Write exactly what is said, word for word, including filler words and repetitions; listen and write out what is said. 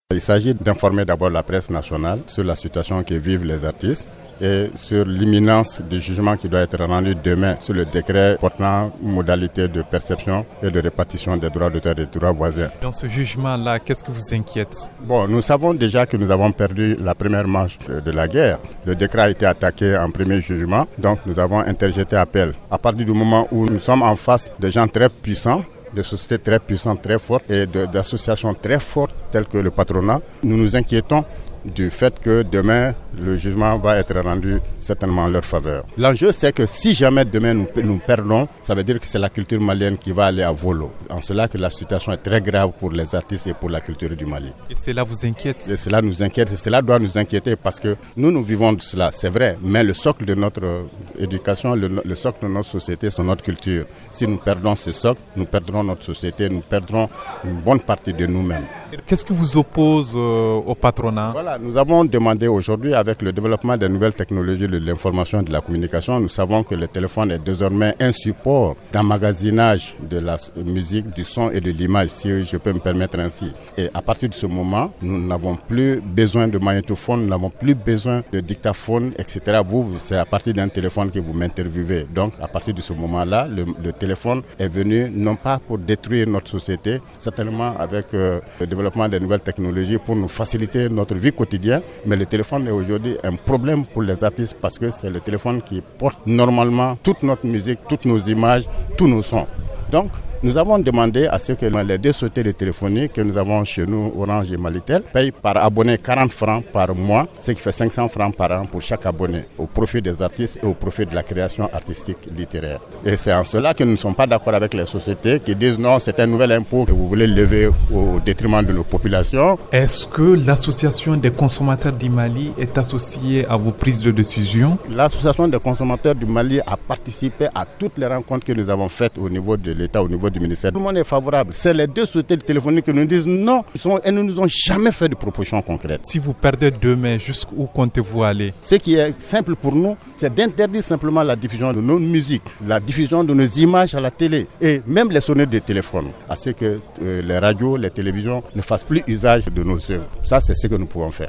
Il s'agit d'informer d'abord la presse nationale sur la situation que vivent les artistes et sur l'imminence du jugement qui doit être rendu demain sur le décret portant modalité de perception et de répartition des droits d'auteur et des droits voisins. Dans ce jugement-là, qu'est-ce qui vous inquiète? Bon, nous savons déjà que nous avons perdu la première manche de la guerre. Le décret a été attaqué en premier jugement, donc nous avons interjeté appel. À partir du moment où nous sommes en face de gens très puissants, de sociétés très puissantes, très fortes et de, d'associations très fortes telles que le patronat, nous nous inquiétons du fait que demain, le jugement va être rendu certainement en leur faveur. L'enjeu, c'est que si jamais demain nous, nous perdons, ça veut dire que c'est la culture malienne qui va aller à volo. En cela que la situation est très grave pour les artistes et pour la culture du Mali. Et cela vous inquiète? Et cela nous inquiète, et cela doit nous inquiéter parce que nous, nous vivons de cela, c'est vrai, mais le socle de notre éducation, le, le socle de notre société, c'est notre culture. Si nous perdons ce socle, nous perdrons notre société, nous perdrons une bonne partie de nous-mêmes. Qu'est-ce qui vous oppose euh, au patronat? Voilà, nous avons demandé aujourd'hui, avec le développement des nouvelles technologies de l'information et de la communication, nous savons que le téléphone est désormais un support d'emmagasinage de la musique, du son et de l'image, si je peux me permettre ainsi. Et à partir de ce moment, nous n'avons plus besoin de magnétophone, nous n'avons plus besoin de dictaphone, et cetera. Vous, c'est à partir d'un téléphone que vous m'interviewez. Donc, à partir de ce moment-là, le, le téléphone est venu non pas pour détruire notre société, certainement avec euh, le développement des nouvelles technologies pour nous faciliter notre vie quotidienne, mais le téléphone est aujourd'hui un problème pour les artistes parce que c'est le téléphone qui porte normalement toute notre musique, toutes nos images, tous nos sons. Donc, nous avons demandé à ce que les deux sociétés de téléphonie que nous avons chez nous, Orange et Malitel, payent par abonné quarante francs par mois, ce qui fait cinq cents francs par an pour chaque abonné, au profit des artistes et au profit de la création artistique littéraire. Et c'est en cela que nous ne sommes pas d'accord avec les sociétés qui disent non, c'est un nouvel impôt que vous voulez lever au détriment de nos populations. Est-ce que l'association des consommateurs du Mali est associée à vos prises de décision? L'association des consommateurs du Mali a participé à toutes les rencontres que nous avons faites au niveau de l'État, au niveau du ministère. Tout le monde est favorable. C'est les deux sociétés de téléphonie qui nous disent non. Elles ne nous ont jamais fait de propositions concrètes. Si vous perdez demain, jusqu'où comptez-vous aller? Ce qui est simple pour nous, c'est d'interdire simplement la diffusion de nos musiques, la diffusion de nos images à la télé et même les sonneries de téléphone, à ce que euh, les radios, les télévisions ne fassent plus usage de nos œuvres. Ça, c'est ce que nous pouvons faire.